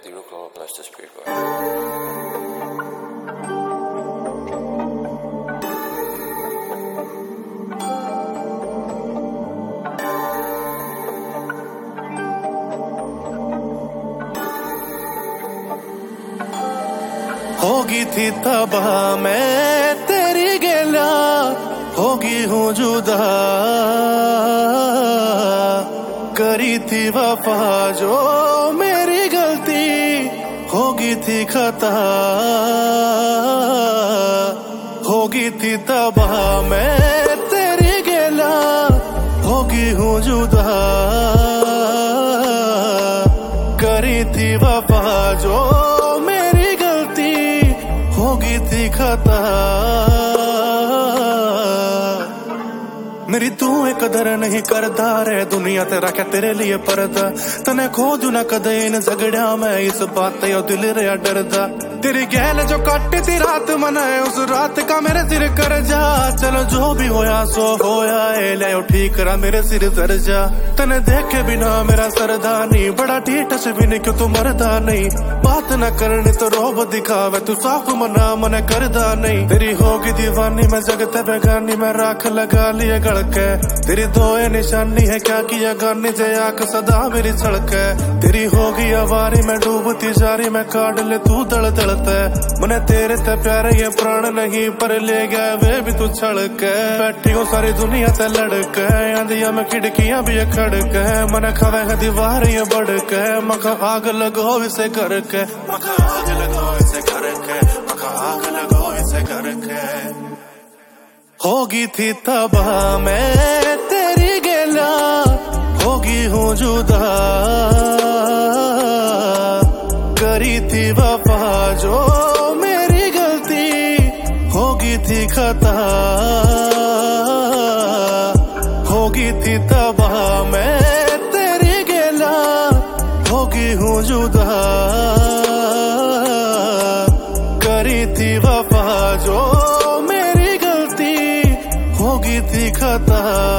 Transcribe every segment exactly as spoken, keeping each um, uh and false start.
Eddie Ruclo, Bless the Spirit World. होगी थी तबाह मैं तेरी गेला, होगी हूँ जुदा, करी थी वफा जो मेरी गलती, होगी थी खता, होगी थी तबाह मैं तेरी गेला, होगी हूँ जुदा, करी थी वफा जो होगी थी खता, मेरी तू एक कदर नहीं करदा रे दुनिया तेरा क्या तेरे लिए पर्दा, तने खोदू ना कदे इन झगड़ा मैं इस बात यो दिल रे डरदा, तेरी गैल जो काटी थी रात मनाए उस रात का मेरे सिर कर जा, चलो जो भी होया सो होया ए ले ठीक करा मेरे सिर दर जा, तने देखे बिना मेरा सरदा नहीं, बड़ा ठीठस भी नहीं क्यों तू मरदा नहीं, बात न करनी तो रोब दिखावे तू साफ मना मन करदा नहीं, तेरी होगी दीवानी मैं जगते बेगानी मैं राख लगा लिए गड़के, तेरी दो निशानी है क्या किया गानी जे आंख सदा मेरी सड़के, तेरी होगी आवारी मैं डूबती जारी मैं काट ले तू दड़ दड़, मने तेरे ते प्यारे ये प्राण नहीं पर ले गए वे भी तू छड़के, बैठी हूँ सारी दुनिया ते लड़के, आंधिया में खिड़कियां भी खड़के, मने खवे है दीवार ये बढ़के, मखा आग लगो इसे करके, मखा आग लगो इसे करके, मखा आग लगो इसे करके, होगी थी तबाह मैं तेरी गेला, होगी हूँ जुदा, करी थी वफा जो मेरी गलती, होगी थी खता, होगी थी तबाह मैं तेरी गेला, होगी हूँ जुदा, करी थी वफा जो मेरी गलती, होगी थी खता,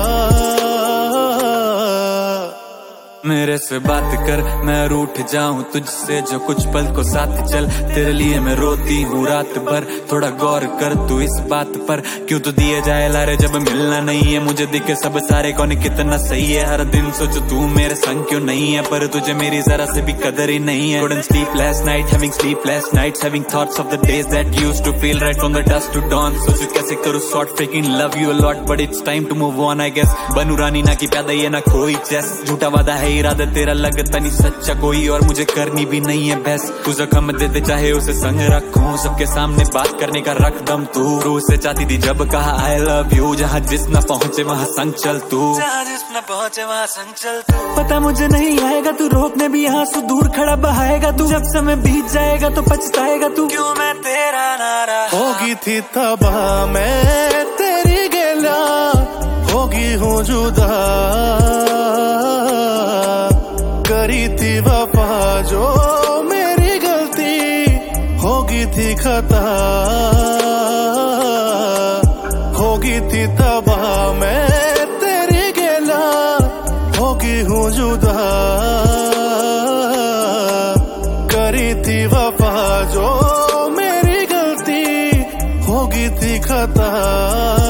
मेरे से बात कर मैं रूठ जाऊं तुझसे जो कुछ पल को साथ चल, तेरे लिए मैं रोती हूँ रात भर, थोड़ा गौर कर तू इस बात पर, क्यों तो दिए जाए लारे जब मिलना नहीं है, मुझे दिखे सब सारे कौन कितना सही है, हर दिन सोचो तू मेरे संग क्यों नहीं है, पर तुझे मेरी जरा से भी कदर ही नहीं है, couldn't sleep last night having sleepless nights, having thoughts of the days that used to feel right from the dusk to dawn, सोचो कैसे करूँ sort freaking love you a lot but it's time to move on I guess, बनू रानी ना की पैदा ये ना कोई चेस, झूठा वादा है इरादा तेरा लगता नहीं सच्चा कोई और मुझे करनी भी नहीं है बस, तू जख्म दे दे चाहे उसे संग रखूं, सबके सामने बात करने का रख दम तू, रूह से चाहती थी जब कहा आई लव यू, जहाँ जिस न पहुँचे वहाँ संग चल तू, जहाँ जिस न पहुँचे वहाँ संग चल तू, पता मुझे नहीं आएगा तू रोकने भी यहाँ से दूर खड़ा बहाएगा तू, जब समय बीत जाएगा तो पछताएगा तू, क्यों मैं तेरा ना रहा, होगी थी तबाह मैं तेरी गेला, होगी हूँ जुदा, करी थी वफा जो मेरी गलती, होगी थी खता, होगी थी तबाह मैं तेरी गेला, होगी हूँ जुदा, करी थी वफा जो मेरी गलती, होगी थी खता।